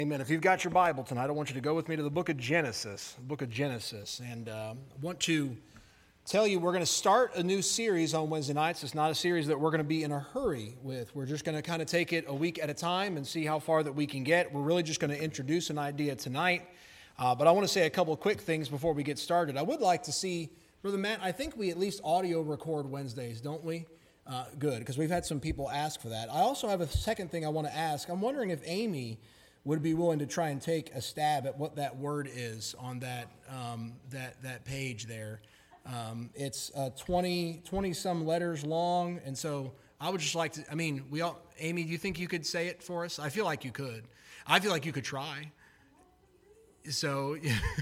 Amen. If you've got your Bible tonight, I want you to go with me to the book of Genesis. And I want to tell you we're going to start a new series on Wednesday nights. It's not a series that we're going to be in a hurry with. We're just going to kind of take it a week at a time and see how far that we can get. We're really just going to introduce an idea tonight. But I want to say a couple of quick things before we get started. I would like to see, Brother Matt, I think we at least audio record Wednesdays, don't we? Good, because we've had some people ask for that. I also have a second thing I want to ask. I'm wondering if Amy would be willing to try and take a stab at what that word is on that page there. It's 20 some letters long, and so I would just like to, Amy, do you think you could say it for us? I feel like you could. I feel like you could try. So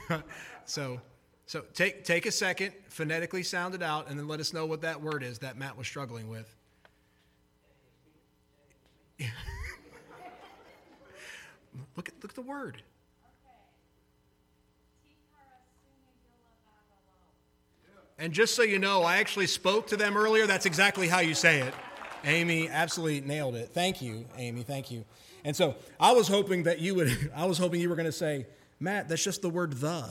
take a second, phonetically sound it out, and then let us know what that word is that Matt was struggling with. Look at the word. And just so you know, I actually spoke to them earlier. That's exactly how you say it. Amy absolutely nailed it. Thank you, Amy. Thank you. And so I was hoping you were going to say, Matt, that's just the word the.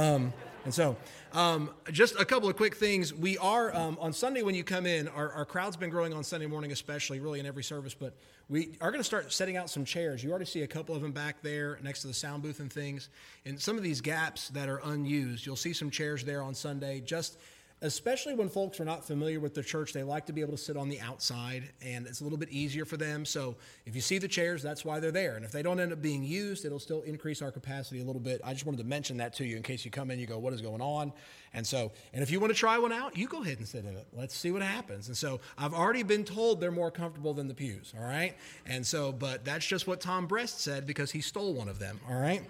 Just a couple of quick things. We are, on Sunday when you come in, our crowd's been growing on Sunday morning especially, really in every service, but we are going to start setting out some chairs. You already see a couple of them back there next to the sound booth and things. And some of these gaps that are unused, you'll see some chairs there on Sunday, just especially when folks are not familiar with the church, they like to be able to sit on the outside, and it's a little bit easier for them. So if you see the chairs, that's why they're there. And if they don't end up being used, it'll still increase our capacity a little bit. I just wanted to mention that to you in case you come in, you go, what is going on? And if you want to try one out, you go ahead and sit in it. Let's see what happens. And so I've already been told they're more comfortable than the pews, all right? But that's just what Tom Brest said because he stole one of them, all right?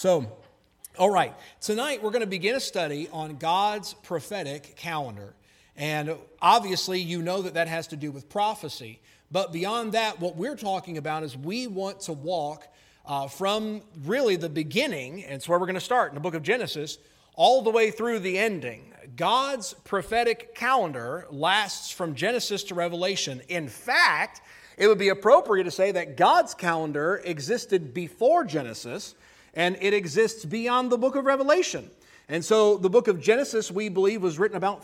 All right, tonight we're going to begin a study on God's prophetic calendar. And obviously you know that has to do with prophecy. But beyond that, what we're talking about is we want to walk from really the beginning, and it's where we're going to start in the book of Genesis, all the way through the ending. God's prophetic calendar lasts from Genesis to Revelation. In fact, it would be appropriate to say that God's calendar existed before Genesis, and it exists beyond the book of Revelation. And so the book of Genesis, we believe, was written about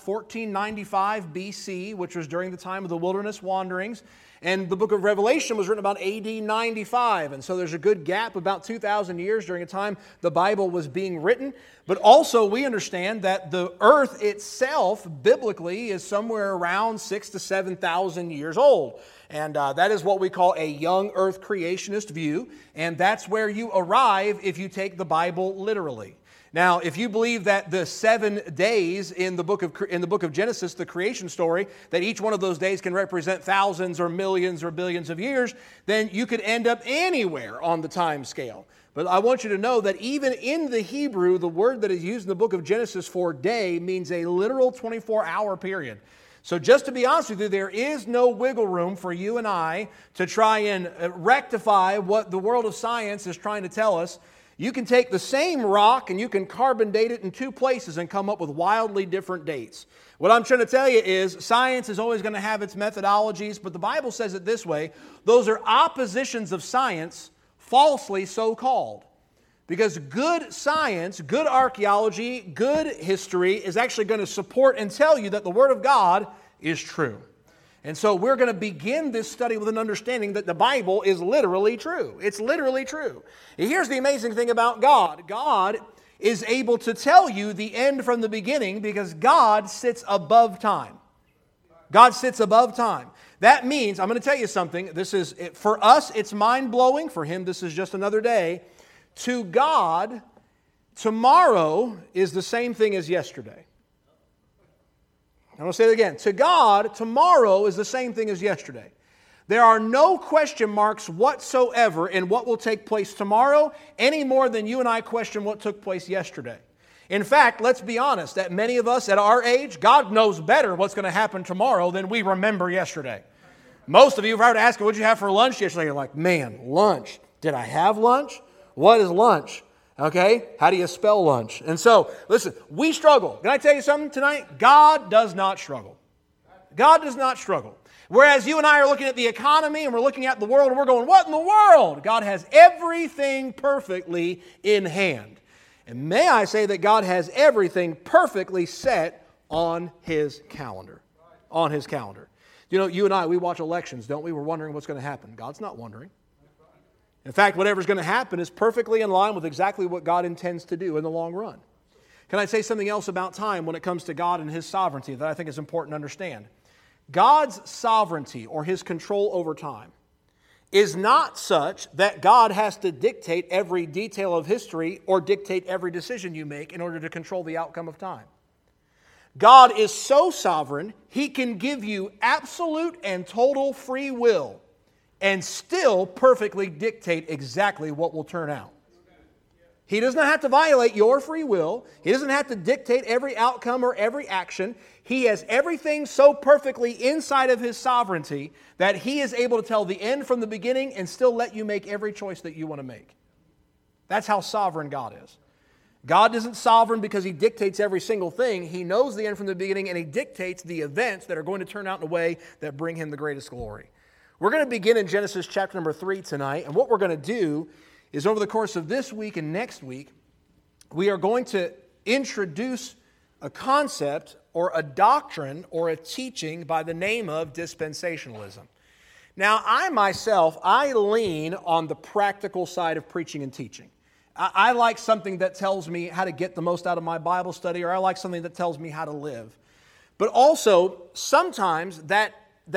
1495 BC, which was during the time of the wilderness wanderings. And the book of Revelation was written about AD 95. And so there's a good gap, about 2,000 years during a time the Bible was being written. But also we understand that the earth itself, biblically, is somewhere around 6,000 to 7,000 years old. And that is what we call a young earth creationist view. And that's where you arrive if you take the Bible literally. Now, if you believe that the 7 days in the book of Genesis, the creation story, that each one of those days can represent thousands or millions or billions of years, then you could end up anywhere on the time scale. But I want you to know that even in the Hebrew, the word that is used in the book of Genesis for day means a literal 24-hour period. So just to be honest with you, there is no wiggle room for you and I to try and rectify what the world of science is trying to tell us. You can take the same rock and you can carbon date it in two places and come up with wildly different dates. What I'm trying to tell you is science is always going to have its methodologies, but the Bible says it this way: those are oppositions of science, falsely so called. Because good science, good archaeology, good history is actually going to support and tell you that the Word of God is true. And so we're going to begin this study with an understanding that the Bible is literally true. It's literally true. And here's the amazing thing about God. God is able to tell you the end from the beginning because God sits above time. God sits above time. That means, I'm going to tell you something. For us, it's mind-blowing. For Him, this is just another day. To God, tomorrow is the same thing as yesterday. I'm going to say it again. To God, tomorrow is the same thing as yesterday. There are no question marks whatsoever in what will take place tomorrow, any more than you and I question what took place yesterday. In fact, let's be honest, that many of us at our age, God knows better what's going to happen tomorrow than we remember yesterday. Most of you, if I were to ask you, what did you have for lunch yesterday? You're like, man, lunch. Did I have lunch? What is lunch? Okay? How do you spell lunch? And so, listen, we struggle. Can I tell you something tonight? God does not struggle. God does not struggle. Whereas you and I are looking at the economy and we're looking at the world and we're going, what in the world? God has everything perfectly in hand. And may I say that God has everything perfectly set on His calendar. On His calendar. You know, you and I, we watch elections, don't we? We're wondering what's going to happen. God's not wondering. In fact, whatever's going to happen is perfectly in line with exactly what God intends to do in the long run. Can I say something else about time when it comes to God and His sovereignty that I think is important to understand? God's sovereignty or His control over time is not such that God has to dictate every detail of history or dictate every decision you make in order to control the outcome of time. God is so sovereign, He can give you absolute and total free will and still perfectly dictate exactly what will turn out. He does not have to violate your free will. He doesn't have to dictate every outcome or every action. He has everything so perfectly inside of His sovereignty that He is able to tell the end from the beginning and still let you make every choice that you want to make. That's how sovereign God is. God isn't sovereign because He dictates every single thing. He knows the end from the beginning and He dictates the events that are going to turn out in a way that bring Him the greatest glory. We're going to begin in Genesis chapter number 3 tonight, and what we're going to do is over the course of this week and next week, we are going to introduce a concept or a doctrine or a teaching by the name of dispensationalism. Now, I lean on the practical side of preaching and teaching. I like something that tells me how to get the most out of my Bible study, or I like something that tells me how to live. But also, sometimes that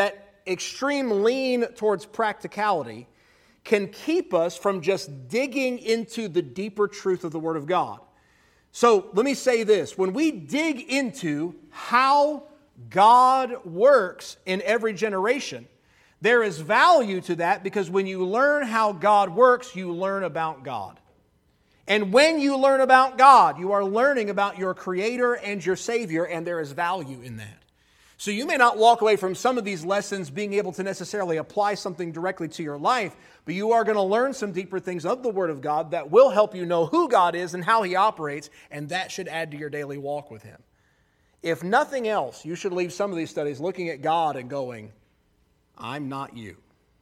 extreme lean towards practicality can keep us from just digging into the deeper truth of the Word of God. So let me say this. When we dig into how God works in every generation, there is value to that because when you learn how God works, you learn about God. And when you learn about God, you are learning about your Creator and your Savior, and there is value in that. So you may not walk away from some of these lessons being able to necessarily apply something directly to your life, but you are going to learn some deeper things of the Word of God that will help you know who God is and how He operates, and that should add to your daily walk with Him. If nothing else, you should leave some of these studies looking at God and going, I'm not you.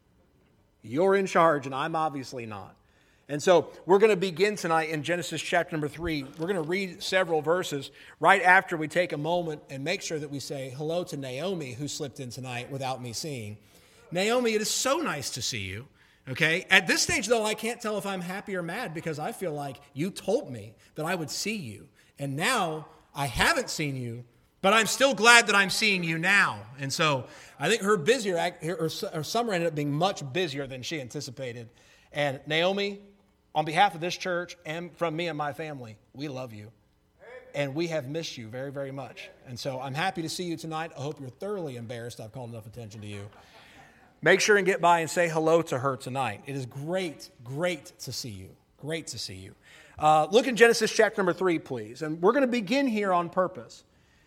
You're in charge, and I'm obviously not. And so we're going to begin tonight in Genesis chapter number 3. We're going to read several verses right after we take a moment and make sure that we say hello to Naomi, who slipped in tonight without me seeing. Naomi, it is so nice to see you. Okay? At this stage, though, I can't tell if I'm happy or mad because I feel like you told me that I would see you. And now I haven't seen you, but I'm still glad that I'm seeing you now. And so I think her summer ended up being much busier than she anticipated. And Naomi, on behalf of this church and from me and my family, we love you. And we have missed you very, very much. And so I'm happy to see you tonight. I hope you're thoroughly embarrassed I've called enough attention to you. Make sure and get by and say hello to her tonight. It is great to see you. Great to see you. Look in Genesis chapter number 3, please. And we're going to begin here on purpose.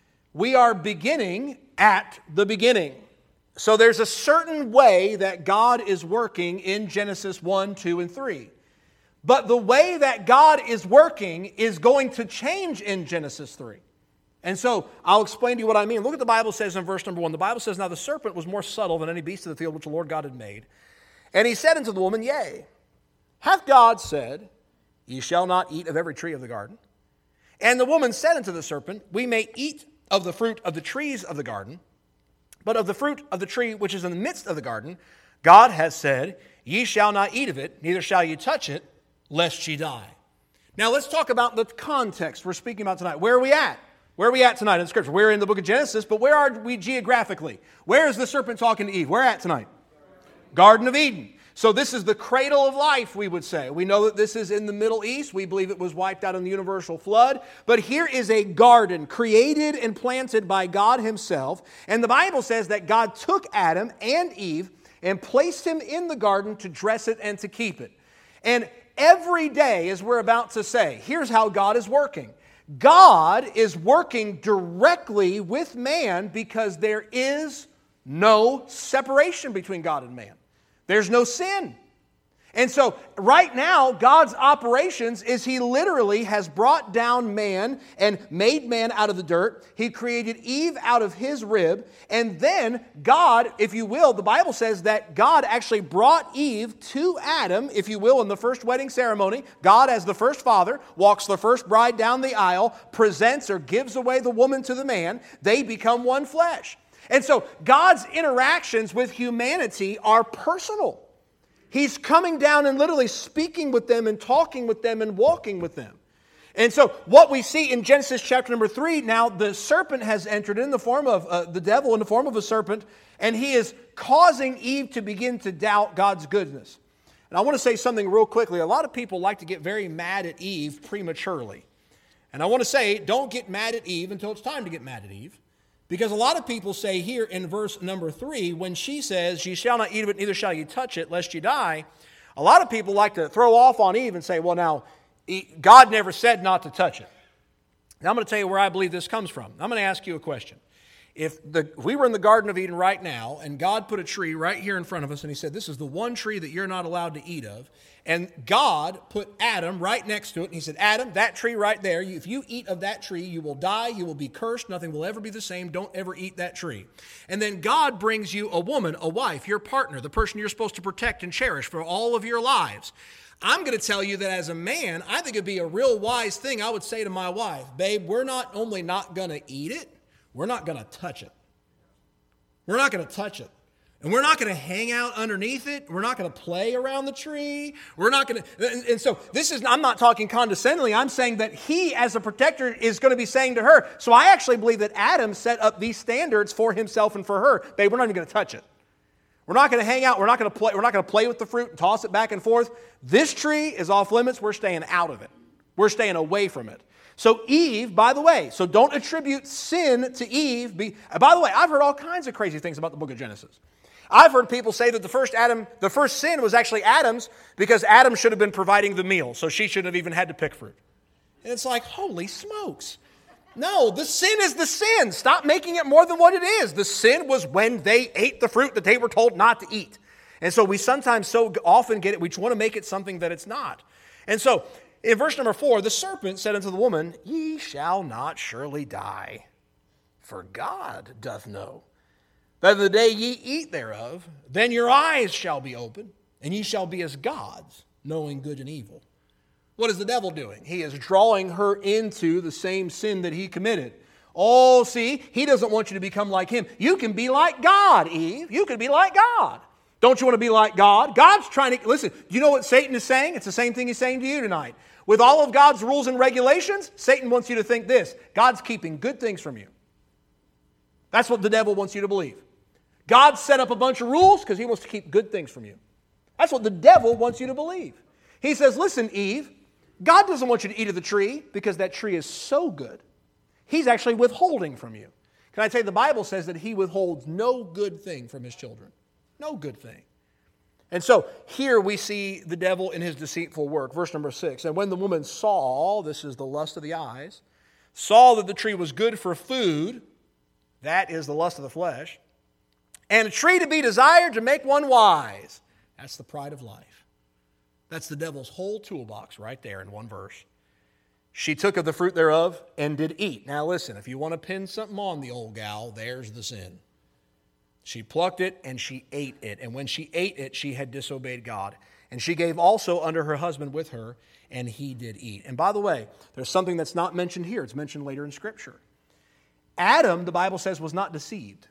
We are beginning at the beginning. So there's a certain way that God is working in Genesis 1, 2, and 3. But the way that God is working is going to change in Genesis 3. And so I'll explain to you what I mean. Look at the Bible says in verse number 1. The Bible says, Now the serpent was more subtle than any beast of the field which the Lord God had made. And he said unto the woman, Yea, hath God said, Ye shall not eat of every tree of the garden? And the woman said unto the serpent, We may eat of the fruit of the trees of the garden, but of the fruit of the tree which is in the midst of the garden, God has said, Ye shall not eat of it, neither shall ye touch it, lest ye die. Now let's talk about the context we're speaking about tonight. Where are we at? Where are we at tonight in Scripture? We're in the book of Genesis, but where are we geographically? Where is the serpent talking to Eve? Where at tonight? Garden of Eden. So this is the cradle of life, we would say. We know that this is in the Middle East. We believe it was wiped out in the universal flood. But here is a garden created and planted by God Himself. And the Bible says that God took Adam and Eve and placed him in the garden to dress it and to keep it. And every day, as we're about to say, here's how God is working. God is working directly with man because there is no separation between God and man. There's no sin. And so right now, God's operations is He literally has brought down man and made man out of the dirt. He created Eve out of his rib. And then God, if you will, the Bible says that God actually brought Eve to Adam, if you will, in the first wedding ceremony. God, as the first father, walks the first bride down the aisle, presents or gives away the woman to the man. They become one flesh. And so God's interactions with humanity are personal. He's coming down and literally speaking with them and talking with them and walking with them. And so what we see in Genesis chapter number 3, now the serpent has entered in the form of the devil in the form of a serpent, and he is causing Eve to begin to doubt God's goodness. And I want to say something real quickly. A lot of people like to get very mad at Eve prematurely. And I want to say, don't get mad at Eve until it's time to get mad at Eve. Because a lot of people say here in verse number 3, when she says, "Ye shall not eat of it, neither shall ye touch it, lest ye die," a lot of people like to throw off on Eve and say, well, now, God never said not to touch it. Now, I'm going to tell you where I believe this comes from. I'm going to ask you a question. If we were in the Garden of Eden right now, and God put a tree right here in front of us, and He said, this is the one tree that you're not allowed to eat of, and God put Adam right next to it, and He said, Adam, that tree right there, if you eat of that tree, you will die, you will be cursed, nothing will ever be the same, don't ever eat that tree. And then God brings you a woman, a wife, your partner, the person you're supposed to protect and cherish for all of your lives. I'm going to tell you that as a man, I think it'd be a real wise thing I would say to my wife, babe, we're not only not going to eat it, we're not going to touch it. We're not going to touch it. And we're not going to hang out underneath it. We're not going to play around the tree. We're not going to... And so this is... I'm not talking condescendingly. I'm saying that He, as a protector, is going to be saying to her. So I actually believe that Adam set up these standards for himself and for her. Babe, we're not even going to touch it. We're not going to hang out. We're not going to play with the fruit and toss it back and forth. This tree is off limits. We're staying out of it. We're staying away from it. So Eve, by the way, so don't attribute sin to Eve. By the way, I've heard all kinds of crazy things about the book of Genesis. I've heard people say that the first sin was actually Adam's because Adam should have been providing the meal, so she shouldn't have even had to pick fruit. And it's like, holy smokes. No, the sin is the sin. Stop making it more than what it is. The sin was when they ate the fruit that they were told not to eat. And so we sometimes so often get it, we want to make it something that it's not. And so in verse number 4, the serpent said unto the woman, Ye shall not surely die, for God doth know that the day ye eat thereof, then your eyes shall be opened, and ye shall be as gods, knowing good and evil. What is the devil doing? He is drawing her into the same sin that he committed. Oh, see, he doesn't want you to become like him. You can be like God, Eve. You can be like God. Don't you want to be like God? God's trying to... Listen, do you know what Satan is saying? It's the same thing he's saying to you tonight. With all of God's rules and regulations, Satan wants you to think this: God's keeping good things from you. That's what the devil wants you to believe. God set up a bunch of rules because He wants to keep good things from you. That's what the devil wants you to believe. He says, listen, Eve, God doesn't want you to eat of the tree because that tree is so good. He's actually withholding from you. Can I tell you, the Bible says that He withholds no good thing from His children. No good thing. And so here we see the devil in his deceitful work. Verse number 6. And when the woman saw, this is the lust of the eyes, saw that the tree was good for food, that is the lust of the flesh, and a tree to be desired to make one wise, that's the pride of life. That's the devil's whole toolbox right there in one verse. She took of the fruit thereof and did eat. Now listen, if you want to pin something on the old gal, there's the sin. She plucked it and she ate it. And when she ate it, she had disobeyed God. And she gave also unto her husband with her, and he did eat. And by the way, there's something that's not mentioned here. It's mentioned later in Scripture. Adam, the Bible says, was not deceived.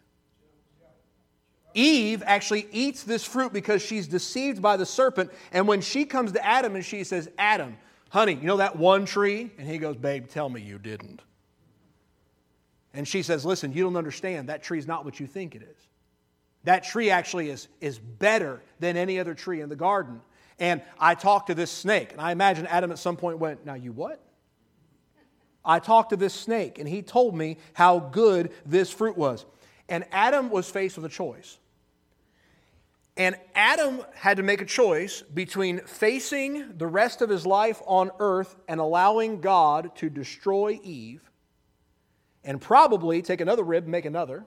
Eve actually eats this fruit because she's deceived by the serpent. And when she comes to Adam and she says, Adam, honey, you know that one tree? And he goes, babe, tell me you didn't. And she says, listen, you don't understand. That tree's not what you think it is. That tree actually is better than any other tree in the garden. And I talked to this snake. And I imagine Adam at some point went, now you what? I talked to this snake and he told me how good this fruit was. And Adam was faced with a choice. And Adam had to make a choice between facing the rest of his life on earth and allowing God to destroy Eve, and probably take another rib and make another,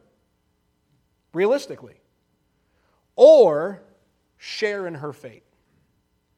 realistically, or share in her fate.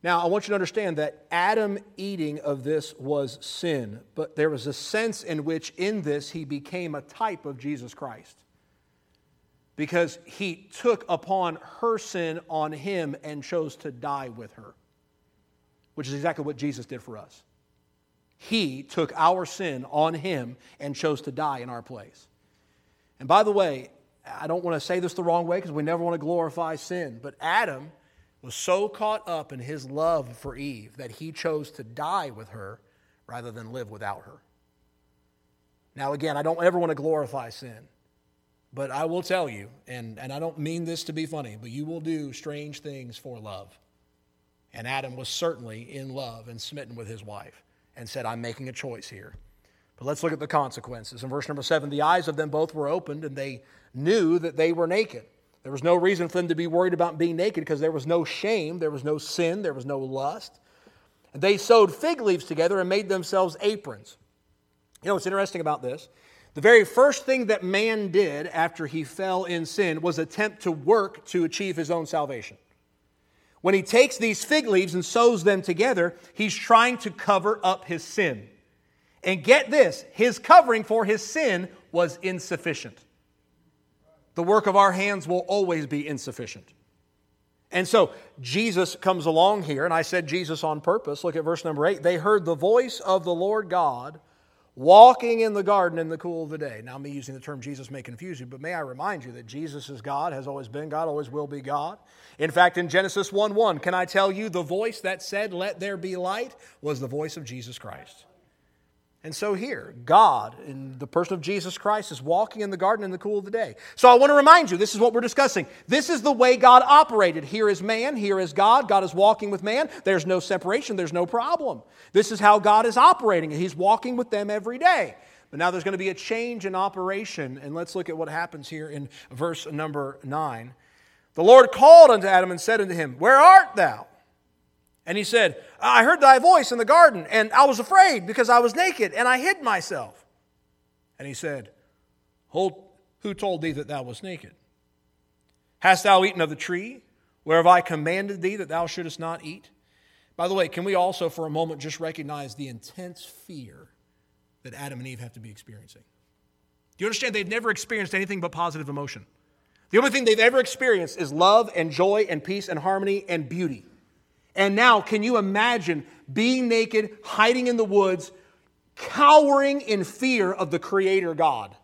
Now, I want you to understand that Adam eating of this was sin, but there was a sense in which in this he became a type of Jesus Christ. Because he took upon her sin on him and chose to die with her, which is exactly what Jesus did for us. He took our sin on him and chose to die in our place. And by the way, I don't want to say this the wrong way because we never want to glorify sin, but Adam was so caught up in his love for Eve that he chose to die with her rather than live without her. Now again, I don't ever want to glorify sin, but I will tell you, and I don't mean this to be funny, but you will do strange things for love. And Adam was certainly in love and smitten with his wife and said, I'm making a choice here. But let's look at the consequences. In verse number 7, the eyes of them both were opened and they knew that they were naked. There was no reason for them to be worried about being naked because there was no shame, there was no sin, there was no lust. And they sewed fig leaves together and made themselves aprons. You know what's interesting about this? The very first thing that man did after he fell in sin was attempt to work to achieve his own salvation. When he takes these fig leaves and sews them together, he's trying to cover up his sin. And get this, his covering for his sin was insufficient. The work of our hands will always be insufficient. And so Jesus comes along here, and I said Jesus on purpose. Look at verse number 8. They heard the voice of the Lord God walking in the garden in the cool of the day. Now, me using the term Jesus may confuse you, but may I remind you that Jesus is God, has always been God, always will be God. In fact, in Genesis 1:1, can I tell you the voice that said, let there be light, was the voice of Jesus Christ. And so here, God, in the person of Jesus Christ, is walking in the garden in the cool of the day. So I want to remind you, this is what we're discussing. This is the way God operated. Here is man, here is God. God is walking with man. There's no separation, there's no problem. This is how God is operating. He's walking with them every day. But now there's going to be a change in operation. And let's look at what happens here in verse number 9. The Lord called unto Adam and said unto him, where art thou? And he said, I heard thy voice in the garden, and I was afraid because I was naked, and I hid myself. And he said, who told thee that thou wast naked? Hast thou eaten of the tree whereof I commanded thee that thou shouldest not eat? By the way, can we also for a moment just recognize the intense fear that Adam and Eve have to be experiencing? Do you understand? They've never experienced anything but positive emotion. The only thing they've ever experienced is love and joy and peace and harmony and beauty. And now, can you imagine being naked, hiding in the woods, cowering in fear of the Creator God?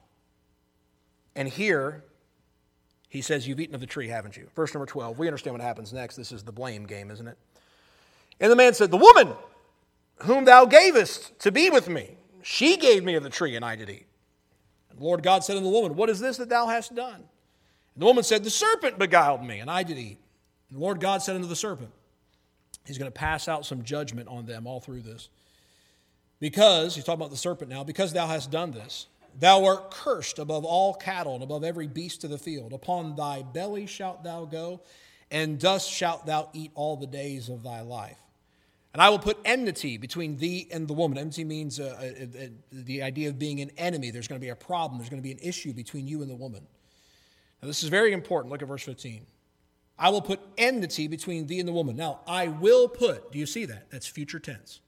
And here, he says, you've eaten of the tree, haven't you? Verse number 12. We understand what happens next. This is the blame game, isn't it? And the man said, the woman whom thou gavest to be with me, she gave me of the tree, and I did eat. And the Lord God said unto the woman, what is this that thou hast done? And the woman said, the serpent beguiled me, and I did eat. And the Lord God said unto the serpent, he's going to pass out some judgment on them all through this. Because, he's talking about the serpent now, because thou hast done this, thou art cursed above all cattle and above every beast of the field. Upon thy belly shalt thou go, and dust shalt thou eat all the days of thy life. And I will put enmity between thee and the woman. Enmity means the idea of being an enemy. There's going to be a problem. There's going to be an issue between you and the woman. Now, this is very important. Look at verse 15. I will put enmity between thee and the woman. Now, I will put, do you see that? That's future tense.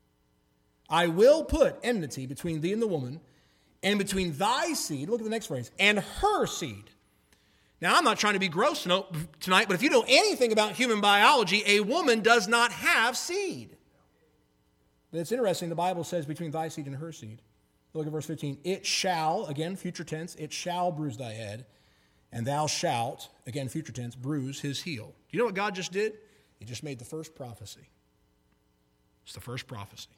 I will put enmity between thee and the woman, and between thy seed, look at the next phrase, and her seed. Now, I'm not trying to be gross tonight, but if you know anything about human biology, a woman does not have seed. But it's interesting, the Bible says between thy seed and her seed. Look at verse 15. It shall, again, future tense, it shall bruise thy head, and thou shalt, again, future tense, bruise his heel. Do you know what God just did? He just made the first prophecy. It's the first prophecy.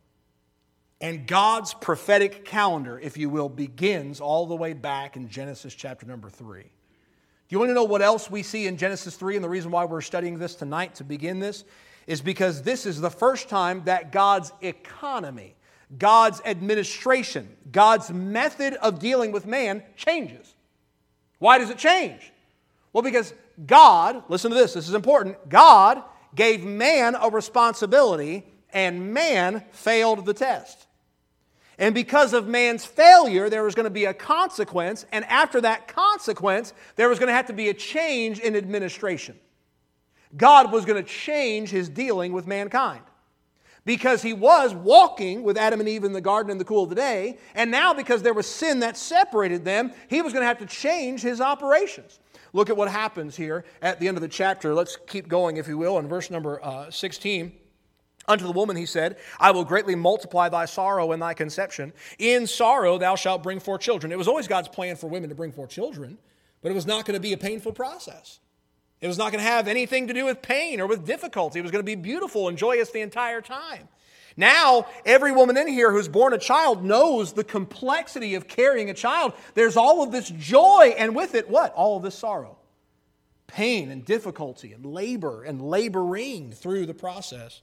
And God's prophetic calendar, if you will, begins all the way back in Genesis chapter number 3. Do you want to know what else we see in Genesis 3? And the reason why we're studying this tonight to begin this is because this is the first time that God's economy, God's administration, God's method of dealing with man changes. Why does it change? Well, because God, listen to this is important, God gave man a responsibility and man failed the test. And because of man's failure, there was going to be a consequence, and after that consequence, there was going to have to be a change in administration. God was going to change His dealing with mankind. Because He was walking with Adam and Eve in the garden in the cool of the day, and now because there was sin that separated them, He was going to have to change His operations. Look at what happens here at the end of the chapter. Let's keep going, if you will, in verse number 16. Unto the woman He said, I will greatly multiply thy sorrow and thy conception. In sorrow thou shalt bring forth children. It was always God's plan for women to bring forth children, but it was not going to be a painful process. It was not going to have anything to do with pain or with difficulty. It was going to be beautiful and joyous the entire time. Now, every woman in here who's born a child knows the complexity of carrying a child. There's all of this joy, and with it, what? All of this sorrow. Pain and difficulty and labor and laboring through the process.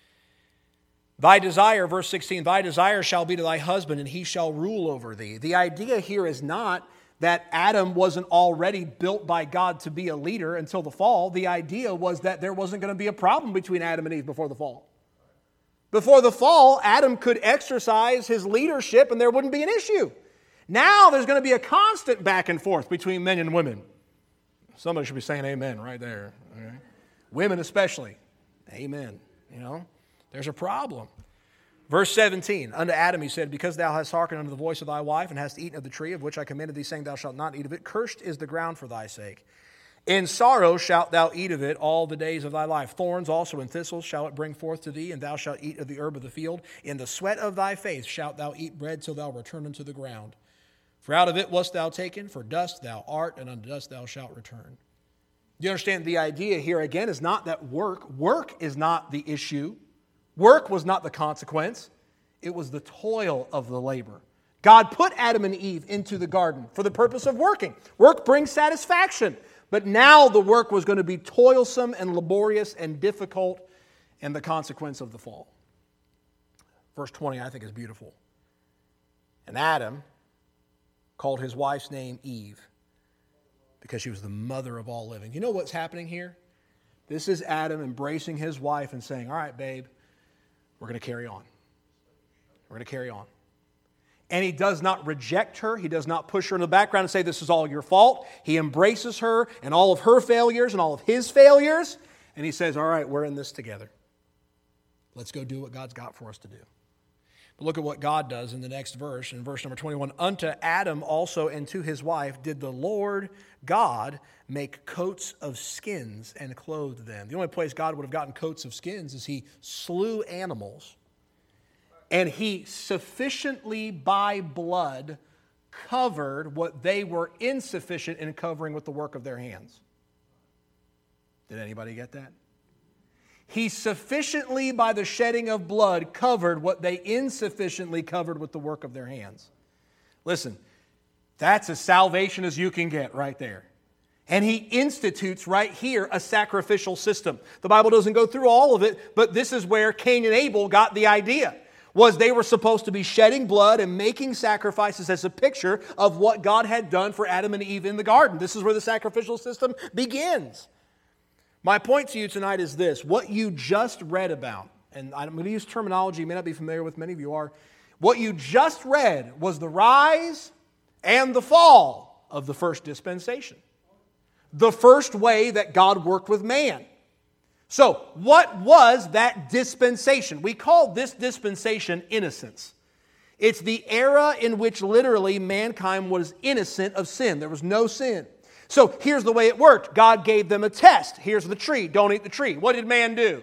Thy desire, verse 16, thy desire shall be to thy husband, and he shall rule over thee. The idea here is not that Adam wasn't already built by God to be a leader until the fall. The idea was that there wasn't going to be a problem between Adam and Eve before the fall. Before the fall, Adam could exercise his leadership and there wouldn't be an issue. Now there's going to be a constant back and forth between men and women. Somebody should be saying amen right there. Okay? Women especially. Amen. You know, there's a problem. Verse 17, unto Adam He said, because thou hast hearkened unto the voice of thy wife, and hast eaten of the tree of which I commanded thee, saying, thou shalt not eat of it, cursed is the ground for thy sake. In sorrow shalt thou eat of it all the days of thy life. Thorns also and thistles shall it bring forth to thee, and thou shalt eat of the herb of the field. In the sweat of thy face shalt thou eat bread till thou return unto the ground. For out of it wast thou taken, for dust thou art, and unto dust thou shalt return. Do you understand the idea here again is not that work is not the issue. Work was not the consequence. It was the toil of the labor. God put Adam and Eve into the garden for the purpose of working. Work brings satisfaction. But now the work was going to be toilsome and laborious and difficult, and the consequence of the fall. Verse 20 I think is beautiful. And Adam called his wife's name Eve because she was the mother of all living. You know what's happening here? This is Adam embracing his wife and saying, all right, babe, we're going to carry on. We're going to carry on. And he does not reject her. He does not push her in the background and say, this is all your fault. He embraces her and all of her failures and all of his failures. And he says, all right, we're in this together. Let's go do what God's got for us to do. But look at what God does in the next verse, in verse number 21. Unto Adam also and to his wife did the Lord God make coats of skins and clothed them. The only place God would have gotten coats of skins is He slew animals. And He sufficiently by blood covered what they were insufficient in covering with the work of their hands. Did anybody get that? He sufficiently by the shedding of blood covered what they insufficiently covered with the work of their hands. Listen, that's as salvation as you can get right there. And He institutes right here a sacrificial system. The Bible doesn't go through all of it, but this is where Cain and Abel got the idea. Was they were supposed to be shedding blood and making sacrifices as a picture of what God had done for Adam and Eve in the garden. This is where the sacrificial system begins. My point to you tonight is this. What you just read about, and I'm going to use terminology you may not be familiar with, many of you are. What you just read was the rise and the fall of the first dispensation. The first way that God worked with man. So, what was that dispensation? We call this dispensation innocence. It's the era in which literally mankind was innocent of sin. There was no sin. So, here's the way it worked. God gave them a test. Here's the tree. Don't eat the tree. What did man do?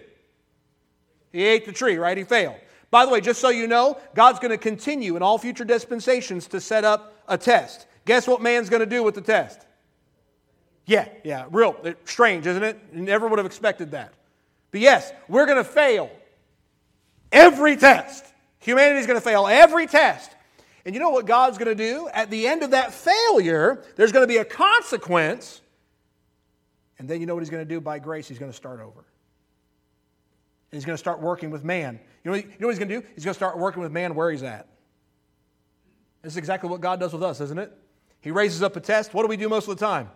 He ate the tree, right? He failed. By the way, just so you know, God's going to continue in all future dispensations to set up a test. Guess what man's going to do with the test? Yeah, real strange, isn't it? You never would have expected that. But yes, we're going to fail every test. Humanity's going to fail every test. And you know what God's going to do? At the end of that failure, there's going to be a consequence. And then you know what He's going to do by grace? He's going to start over. And He's going to start working with man. You know what He's going to do? He's going to start working with man where he's at. This is exactly what God does with us, isn't it? He raises up a test. What do we do most of the time?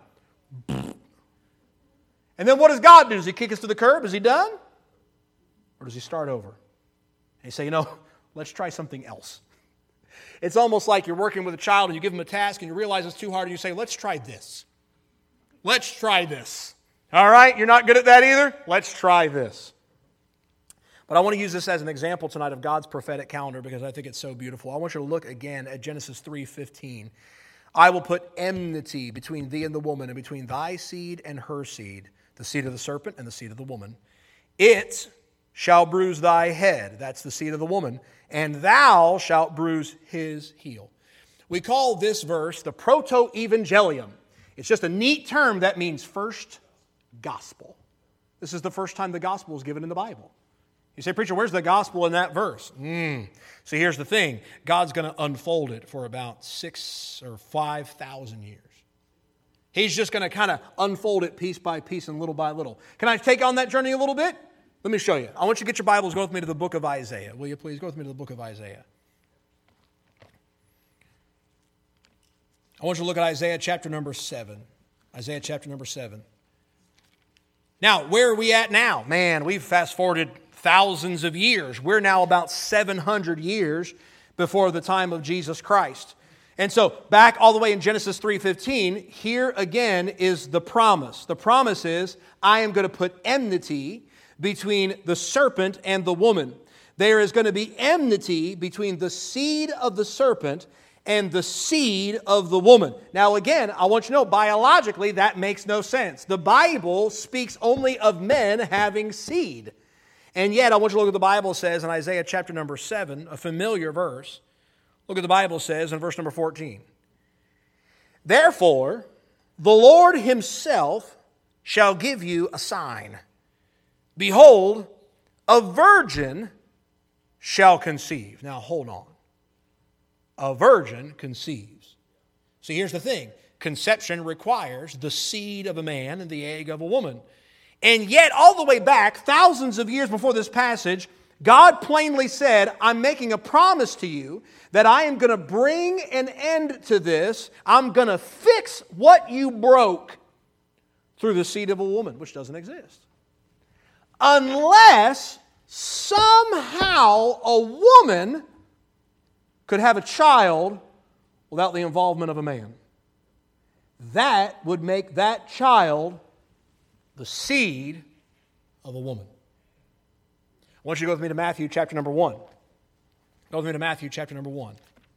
And then what does God do? Does He kick us to the curb? Is He done? Or does He start over? And He say, let's try something else. It's almost like you're working with a child and you give them a task and you realize it's too hard and you say, let's try this. Let's try this. All right, you're not good at that either? Let's try this. But I want to use this as an example tonight of God's prophetic calendar because I think it's so beautiful. I want you to look again at Genesis 3:15. I will put enmity between thee and the woman, and between thy seed and her seed, the seed of the serpent and the seed of the woman. It shall bruise thy head, that's the seed of the woman, and thou shalt bruise his heel. We call this verse the proto-evangelium. It's just a neat term that means first gospel. This is the first time the gospel is given in the Bible. You say, preacher, where's the gospel in that verse? So here's the thing. God's going to unfold it for about 6,000 or 5,000 years. He's just going to kind of unfold it piece by piece and little by little. Can I take on that journey a little bit? Let me show you. I want you to get your Bibles, go with me to the book of Isaiah. Will you please go with me to the book of Isaiah? I want you to look at Isaiah chapter number 7. Isaiah chapter number 7. Now, where are we at now? Man, we've fast-forwarded thousands of years. We're now about 700 years before the time of Jesus Christ. And so, back all the way in Genesis 3:15, here again is the promise. The promise is, I am going to put enmity between the serpent and the woman. There is going to be enmity between the seed of the serpent and the seed of the woman. Now again, I want you to know, biologically, that makes no sense. The Bible speaks only of men having seed. And yet, I want you to look at what the Bible says in Isaiah chapter number 7, a familiar verse. Look at the Bible says in verse number 14. Therefore, the Lord himself shall give you a sign. Behold, a virgin shall conceive. Now, hold on. A virgin conceives. See, here's the thing. Conception requires the seed of a man and the egg of a woman. And yet, all the way back, thousands of years before this passage, God plainly said, I'm making a promise to you that I am going to bring an end to this. I'm going to fix what you broke through the seed of a woman, which doesn't exist. Unless somehow a woman could have a child without the involvement of a man. That would make that child the seed of a woman. I want you to go with me to Matthew chapter number 1. Go with me to Matthew chapter number 1.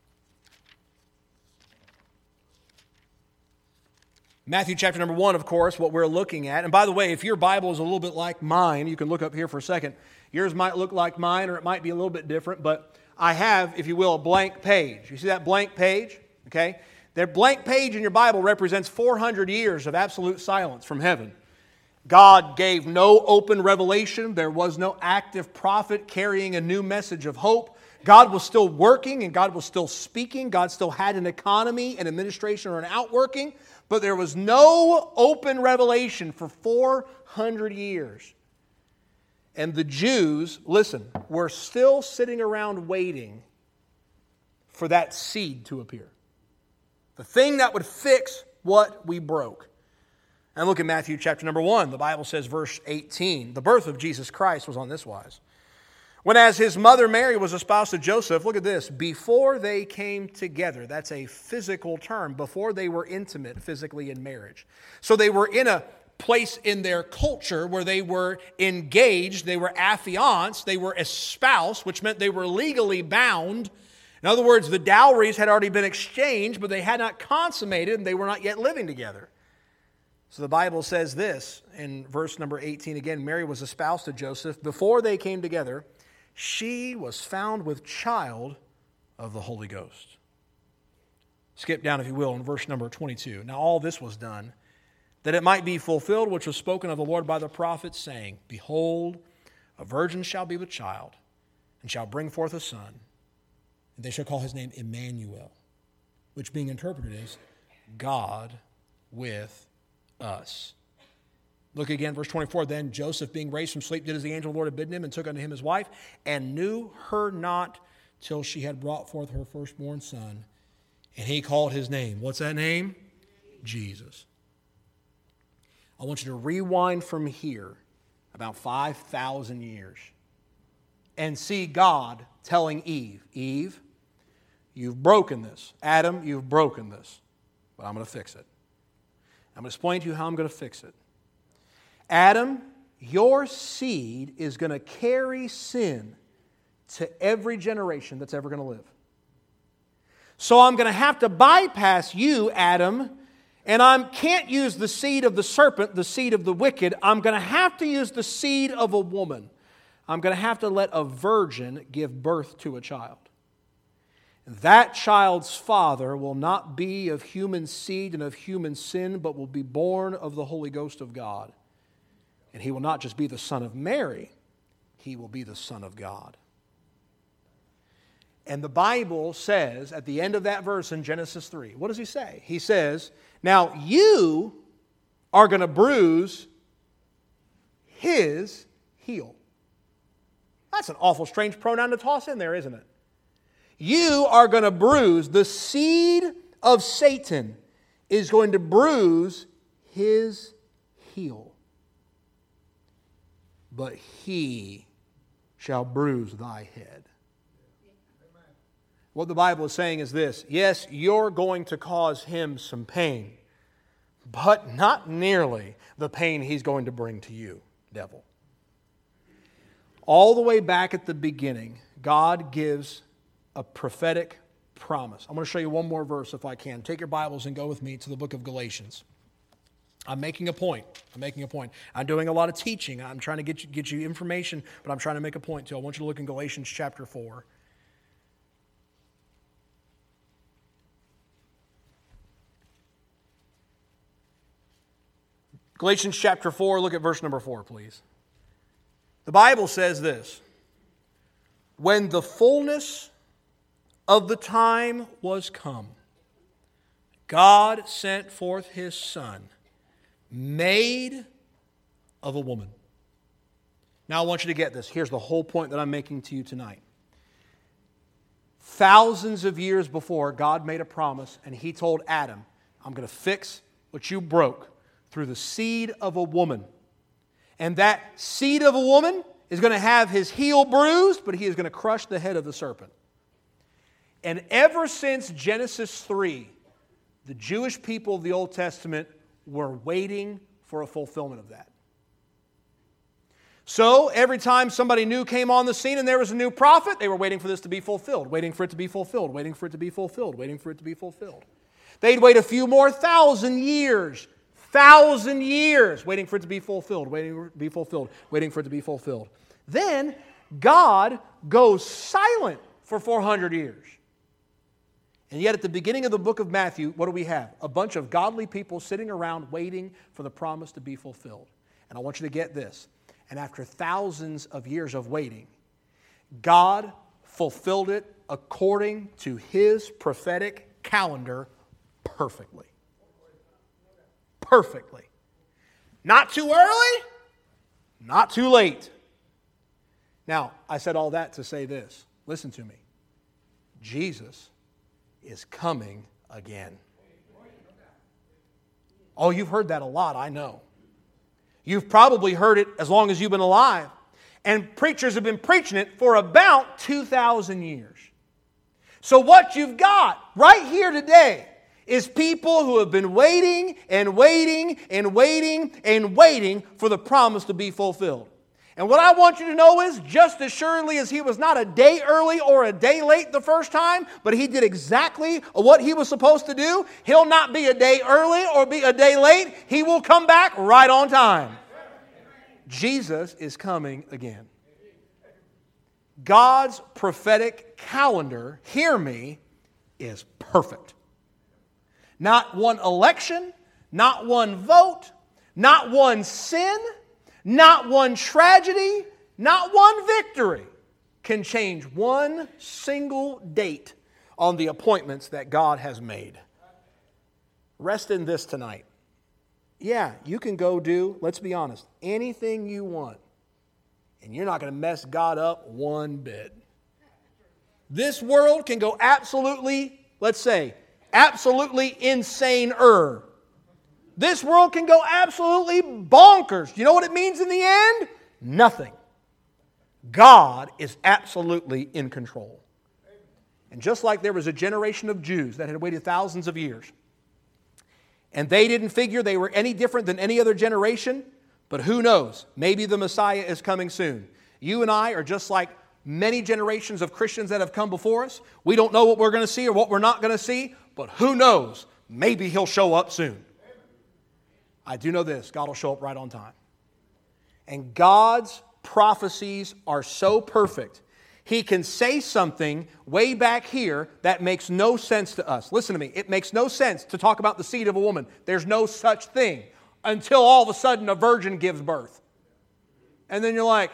Matthew chapter number 1, of course, what we're looking at. And by the way, if your Bible is a little bit like mine, you can look up here for a second. Yours might look like mine, or it might be a little bit different, but I have, if you will, a blank page. You see that blank page? Okay? That blank page in your Bible represents 400 years of absolute silence from heaven. God gave no open revelation. There was no active prophet carrying a new message of hope. God was still working and God was still speaking. God still had an economy, an administration, or an outworking. But there was no open revelation for 400 years. And the Jews, listen, were still sitting around waiting for that seed to appear. The thing that would fix what we broke. And look at Matthew chapter number 1. The Bible says, verse 18, the birth of Jesus Christ was on this wise. When as his mother Mary was espoused to Joseph, look at this, before they came together. That's a physical term, before they were intimate physically in marriage. So they were in a place in their culture where they were engaged, they were affianced, they were espoused, which meant they were legally bound. In other words, the dowries had already been exchanged, but they had not consummated and they were not yet living together. So the Bible says this in verse number 18 again, Mary was espoused to Joseph. Before they came together, she was found with child of the Holy Ghost. Skip down, if you will, in verse number 22. Now all this was done, that it might be fulfilled, which was spoken of the Lord by the prophet, saying, Behold, a virgin shall be with child, and shall bring forth a son, and they shall call his name Emmanuel, which being interpreted is God with us. Look again, verse 24. Then Joseph, being raised from sleep, did as the angel of the Lord had bidden him, and took unto him his wife, and knew her not till she had brought forth her firstborn son. And he called his name. What's that name? Jesus. I want you to rewind from here about 5,000 years and see God telling Eve, Eve, you've broken this. Adam, you've broken this, but I'm going to fix it. I'm going to explain to you how I'm going to fix it. Adam, your seed is going to carry sin to every generation that's ever going to live. So I'm going to have to bypass you, Adam, and I can't use the seed of the serpent, the seed of the wicked. I'm going to have to use the seed of a woman. I'm going to have to let a virgin give birth to a child. That child's father will not be of human seed and of human sin, but will be born of the Holy Ghost of God. And he will not just be the son of Mary, he will be the Son of God. And the Bible says at the end of that verse in Genesis 3, what does he say? He says, now you are going to bruise his heel. That's an awful strange pronoun to toss in there, isn't it? You are going to bruise, the seed of Satan is going to bruise his heel. But he shall bruise thy head. What the Bible is saying is this: yes, you're going to cause him some pain, but not nearly the pain he's going to bring to you, devil. All the way back at the beginning, God gives a prophetic promise. I'm going to show you one more verse if I can. Take your Bibles and go with me to the book of Galatians. I'm making a point. I'm doing a lot of teaching. I'm trying to get you information, but I'm trying to make a point too. I want you to look in Galatians chapter 4. Galatians chapter 4, look at verse number 4, please. The Bible says this: when the fullness of the time was come, God sent forth His Son, made of a woman. Now I want you to get this. Here's the whole point that I'm making to you tonight. Thousands of years before, God made a promise, and He told Adam, I'm going to fix what you broke through the seed of a woman. And that seed of a woman is going to have his heel bruised, but he is going to crush the head of the serpent. And ever since Genesis 3, the Jewish people of the Old Testament were waiting for a fulfillment of that. So every time somebody new came on the scene and there was a new prophet, they were waiting for this to be fulfilled, waiting for it to be fulfilled, waiting for it to be fulfilled, waiting for it to be fulfilled. They'd wait a few more thousand years waiting for it to be fulfilled, waiting for it to be fulfilled, waiting for it to be fulfilled. Then God goes silent for 400 years. And yet at the beginning of the book of Matthew, what do we have? A bunch of godly people sitting around waiting for the promise to be fulfilled. And I want you to get this. And after thousands of years of waiting, God fulfilled it according to His prophetic calendar perfectly. Perfectly. Not too early, not too late. Now, I said all that to say this. Listen to me. Jesus is coming again. Oh, you've heard that a lot, I know. You've probably heard it as long as you've been alive. And preachers have been preaching it for about 2,000 years. So what you've got right here today is people who have been waiting and waiting and waiting and waiting for the promise to be fulfilled. And what I want you to know is, just as surely as He was not a day early or a day late the first time, but He did exactly what He was supposed to do, He'll not be a day early or be a day late. He will come back right on time. Jesus is coming again. God's prophetic calendar, hear me, is perfect. Not one election, not one vote, not one sin, not one tragedy, not one victory can change one single date on the appointments that God has made. Rest in this tonight. Yeah, you can go do, let's be honest, anything you want, and you're not going to mess God up one bit. This world can go absolutely, let's say, absolutely insane-er. This world can go absolutely bonkers. You know what it means in the end? Nothing. God is absolutely in control. And just like there was a generation of Jews that had waited thousands of years, and they didn't figure they were any different than any other generation, But who knows? Maybe the Messiah is coming soon. You and I are just like many generations of Christians that have come before us. We don't know what we're going to see or what we're not going to see, but who knows? Maybe He'll show up soon. I do know this, God will show up right on time. And God's prophecies are so perfect. He can say something way back here that makes no sense to us. Listen to me. It makes no sense to talk about the seed of a woman. There's no such thing until all of a sudden a virgin gives birth. And then you're like,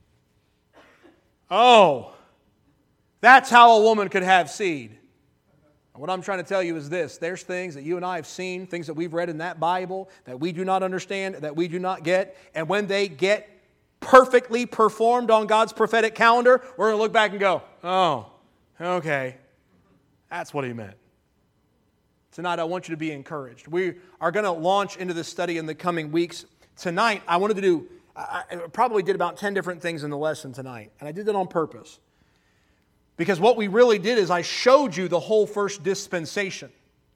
oh, that's how a woman could have seed. What I'm trying to tell you is this. There's things that you and I have seen, things that we've read in that Bible that we do not understand, that we do not get. And when they get perfectly performed on God's prophetic calendar, we're going to look back and go, oh, okay, that's what He meant. Tonight, I want you to be encouraged. We are going to launch into this study in the coming weeks. Tonight, I wanted to do, I probably did about 10 different things in the lesson tonight, and I did that on purpose. Because what we really did is I showed you the whole first dispensation.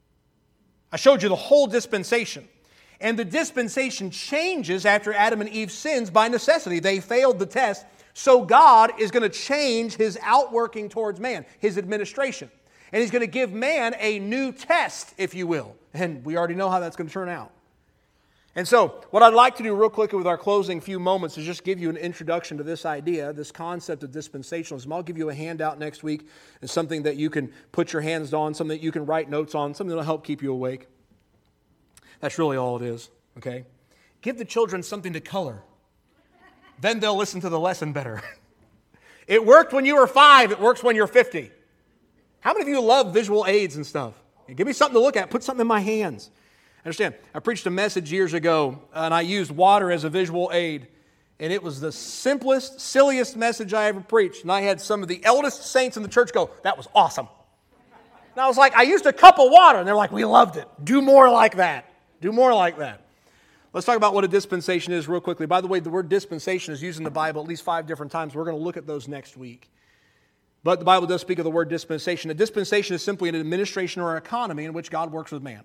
I showed you the whole dispensation. And the dispensation changes after Adam and Eve sins by necessity. They failed the test. So God is going to change His outworking towards man, His administration. And He's going to give man a new test, if you will. And we already know how that's going to turn out. And so, what I'd like to do real quickly with our closing few moments is just give you an introduction to this idea, this concept of dispensationalism. I'll give you a handout next week. It's something that you can put your hands on, something that you can write notes on, something that will help keep you awake. That's really all it is, okay? Give the children something to color. Then they'll listen to the lesson better. It worked when you were 5. It works when you're 50. How many of you love visual aids and stuff? Give me something to look at. Put something in my hands. Understand, I preached a message years ago, and I used water as a visual aid, and it was the simplest, silliest message I ever preached. And I had some of the eldest saints in the church go, that was awesome. And I was like, I used a cup of water, and they're like, we loved it. Do more like that. Do more like that. Let's talk about what a dispensation is real quickly. By the way, the word dispensation is used in the Bible at least 5 different times. We're going to look at those next week. But the Bible does speak of the word dispensation. A dispensation is simply an administration or economy in which God works with man.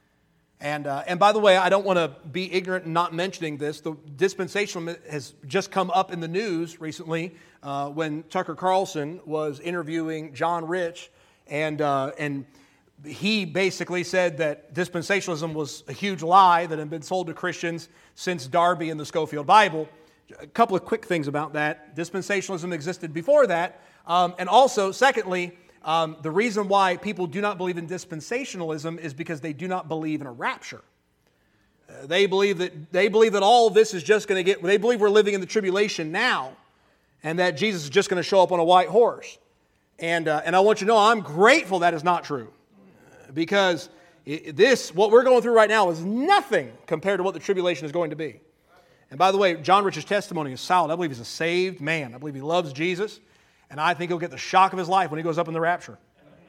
And by the way, I don't want to be ignorant in not mentioning this. The dispensation has just come up in the news recently when Tucker Carlson was interviewing John Rich, and he basically said that dispensationalism was a huge lie that had been sold to Christians since Darby and the Scofield Bible. A couple of quick things about that. Dispensationalism existed before that. And also, secondly, the reason why people do not believe in dispensationalism is because they do not believe in a rapture. They believe that all of this is just going to get. They believe we're living in the tribulation now, and that Jesus is just going to show up on a white horse. And I want you to know I'm grateful that is not true, because what we're going through right now is nothing compared to what the tribulation is going to be. And by the way, John Rich's testimony is solid. I believe he's a saved man. I believe he loves Jesus. And I think he'll get the shock of his life when he goes up in the rapture.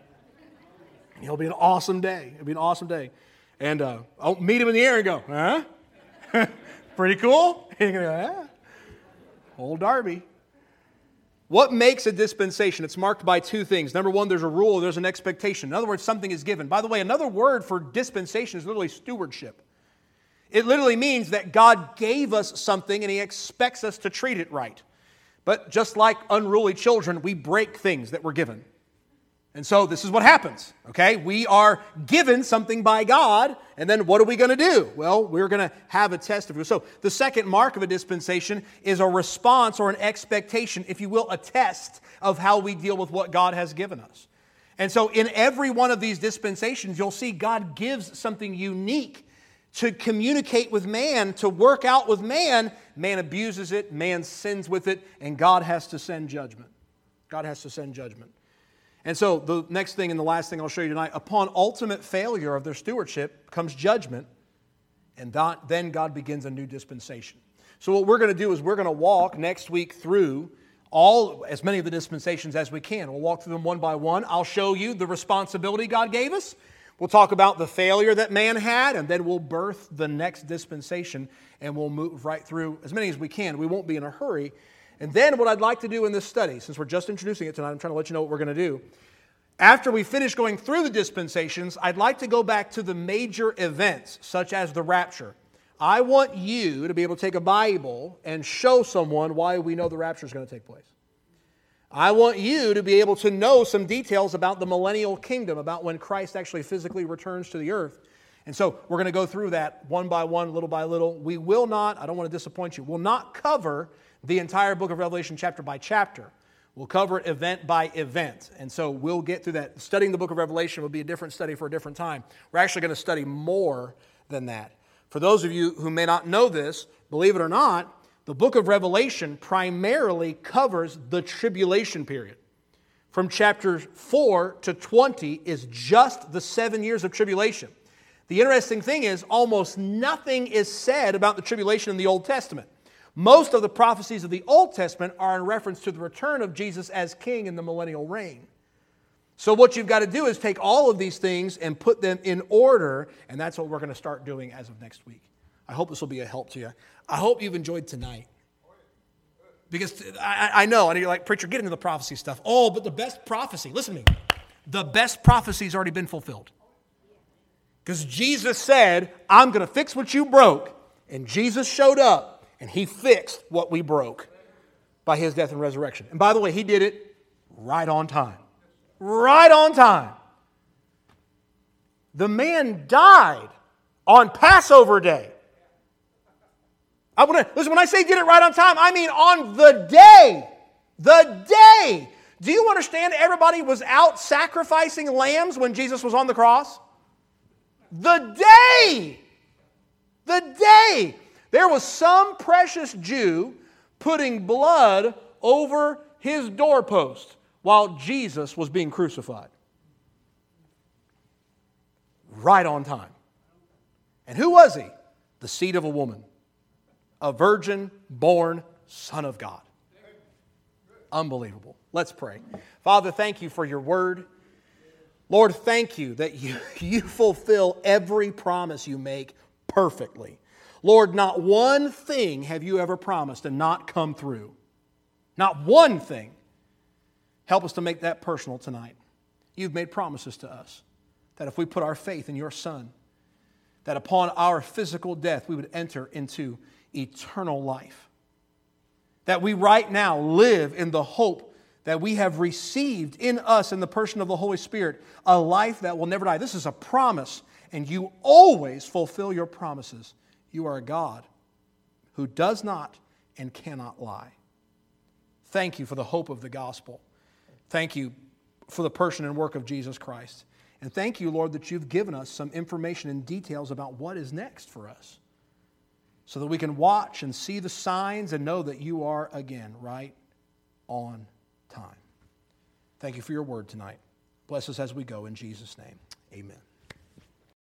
It'll be an awesome day. It'll be an awesome day. And I'll meet him in the air and go, huh? Pretty cool? And you're going to go, old Darby. What makes a dispensation? It's marked by 2 things. Number 1, there's a rule, there's an expectation. In other words, something is given. By the way, another word for dispensation is literally stewardship. It literally means that God gave us something and He expects us to treat it right. But just like unruly children, we break things that we're given. And so this is what happens, okay? We are given something by God, and then what are we going to do? Well, we're going to have a test of it. So the second mark of a dispensation is a response or an expectation, if you will, a test of how we deal with what God has given us. And so in every one of these dispensations, you'll see God gives something unique to communicate with man, to work out with man. Man abuses it, man sins with it, and God has to send judgment. God has to send judgment. And so the next thing and the last thing I'll show you tonight, upon ultimate failure of their stewardship comes judgment, and then God begins a new dispensation. So what we're going to do is we're going to walk next week through as many of the dispensations as we can. We'll walk through them one by one. I'll show you the responsibility God gave us. We'll talk about the failure that man had, and then we'll birth the next dispensation, and we'll move right through as many as we can. We won't be in a hurry. And then what I'd like to do in this study, since we're just introducing it tonight, I'm trying to let you know what we're going to do. After we finish going through the dispensations, I'd like to go back to the major events, such as the rapture. I want you to be able to take a Bible and show someone why we know the rapture is going to take place. I want you to be able to know some details about the millennial kingdom, about when Christ actually physically returns to the earth. And so we're going to go through that one by one, little by little. We will not, I don't want to disappoint you, we'll not cover the entire book of Revelation chapter by chapter. We'll cover it event by event. And so we'll get through that. Studying the book of Revelation will be a different study for a different time. We're actually going to study more than that. For those of you who may not know this, believe it or not, the book of Revelation primarily covers the tribulation period. From chapters 4 to 20 is just the 7 years of tribulation. The interesting thing is almost nothing is said about the tribulation in the Old Testament. Most of the prophecies of the Old Testament are in reference to the return of Jesus as king in the millennial reign. So what you've got to do is take all of these things and put them in order, and that's what we're going to start doing as of next week. I hope this will be a help to you. I hope you've enjoyed tonight. Because I know, and you're like, preacher, get into the prophecy stuff. Oh, but the best prophecy, listen to me, the best prophecy's already been fulfilled. Because Jesus said, I'm going to fix what you broke. And Jesus showed up, and He fixed what we broke by His death and resurrection. And by the way, He did it right on time. Right on time. The man died on Passover Day. Listen, when I say did it right on time, I mean on the day. The day. Do you understand everybody was out sacrificing lambs when Jesus was on the cross? The day. The day. There was some precious Jew putting blood over his doorpost while Jesus was being crucified. Right on time. And who was he? The seed of a woman. A virgin-born Son of God. Unbelievable. Let's pray. Father, thank you for your word. Lord, thank you that you fulfill every promise you make perfectly. Lord, not one thing have you ever promised and not come through. Not one thing. Help us to make that personal tonight. You've made promises to us that if we put our faith in your Son, that upon our physical death we would enter into eternal life. That we right now live in the hope that we have received in us in the person of the Holy Spirit, a life that will never die. This is a promise, and you always fulfill your promises. You are a God who does not and cannot lie. Thank you for the hope of the gospel. Thank you for the person and work of Jesus Christ. And thank you, Lord, that you've given us some information and details about what is next for us, so that we can watch and see the signs and know that you are, again, right on time. Thank you for your word tonight. Bless us as we go in Jesus' name. Amen.